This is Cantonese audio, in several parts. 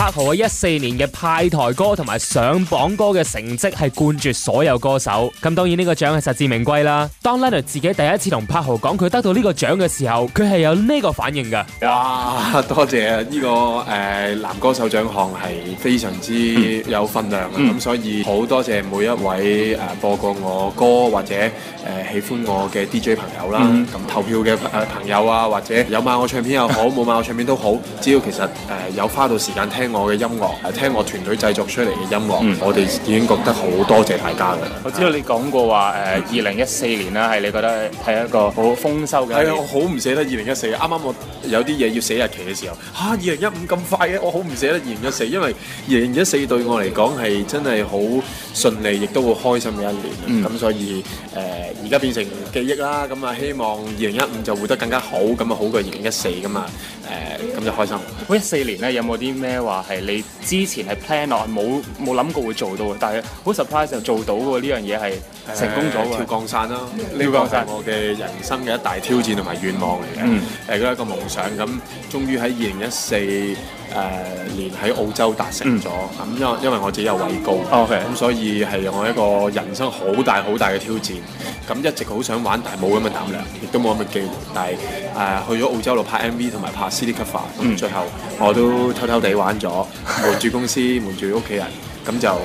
柏豪喺14年嘅派台歌同埋上榜歌嘅成績係冠絕所有歌手。咁當然呢個獎係實至名歸啦。當 Leonard 自己第一次同柏豪講佢得到呢個獎嘅時候，佢係有呢個反應㗎。 哇！多謝啊！呢個男歌手獎項係非常之有分量嘅，咁所以好多謝每一位播過我歌或者喜歡我嘅 DJ 朋友啦。咁投票嘅朋友啊，或者有買我唱片又好，冇買我唱片都好，只要其實有花到時間聽我嘅音樂，聽我團隊製作出嚟嘅音樂，我哋已經覺得好多謝大家㗎。 我知道你講過話2014年啦，係你覺得係一個好豐收嘅。 係啊，我好唔捨得2014。啱啱我有啲嘢要寫日期嘅時候，2015咁快嘅，我好唔捨得2014，因為2014對我嚟講係真係好順利，亦都好開心嘅一年。咁所以而家變成記憶啦。咁啊，希望2015就活得更加好，咁啊好過2014咁啊。咁就開心。 14年咧，有冇啲咩話係你之前係 plan 落冇諗過會做到嘅，但係好 surprise 就做到喎？呢樣嘢係成功咗喎。 跳降傘啦，呢個係我嘅人生嘅一大挑戰同埋願望嚟嘅。都係一個夢想。咁終於喺2014年喺澳洲達成咗。咁因為我自己有畏高，咁所以係我一個人生好大好大嘅挑戰。咁一直好想玩，但係冇咁嘅膽量，亦都冇咁嘅機會。但係去咗澳洲度拍 MV 同埋拍 CD cover，咁最後我都偷偷地玩咗，瞞住公司，瞞住屋企人，咁就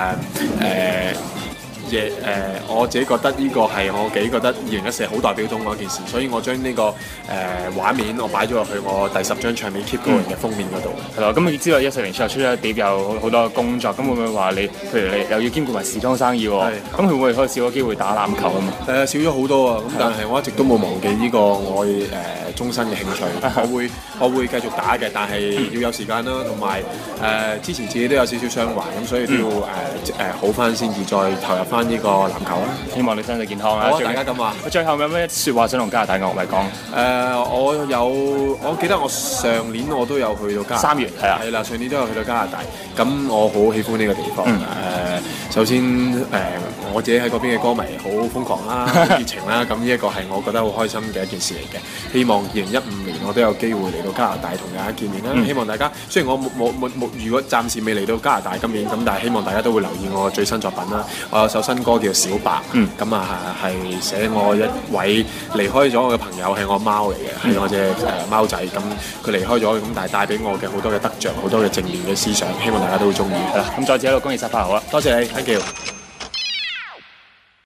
我自己覺得呢個係我幾覺得2014好代表到我一件事，所以我將呢個畫面我擺咗落去我第10張唱片 Keep Going 嘅封面嗰度。 係咯，咁你知道14年之後出咗碟有好多工作，咁會唔會話你，譬如你又要兼顧埋時裝生意喎？咁會唔會可以少咗機會打籃球啊嘛？ 少咗好多啊！咁但係我一直都冇忘記呢個我終身嘅興趣。我會繼續打嘅，但係要有時間啦，同埋之前自己都有少少傷患，咁所以都要好翻先至再投入翻呢個籃球啦。 希望你身體健康啊！ 好，大家咁話。 最後有咩説話想同加拿大樂迷講？ 我記得我上年我都有去到加拿大。 3月係啊， 係啦，上年都有去到加拿大。咁我好喜歡呢個地方。首先我自己喺嗰邊嘅歌迷好瘋狂啦，好熱情啦。咁呢一個係我覺得好開心嘅一件事嚟嘅。希望2015年我都有機會嚟到加拿大同大家見面啦。希望大家雖然我冇，如果暫時未嚟到加拿大今年，咁但係希望大家都會留意我最新作品啦。我有首新歌叫《小白》，咁係寫我一位離開咗我嘅朋友，係我貓嚟嘅，係我隻貓仔。咁佢離開咗，咁但係帶俾我嘅好多嘅得着，好多嘅正面嘅思想，希望大家都會中意。 咁再次喺度恭喜晒柏豪啦， 多謝你 ，thank you。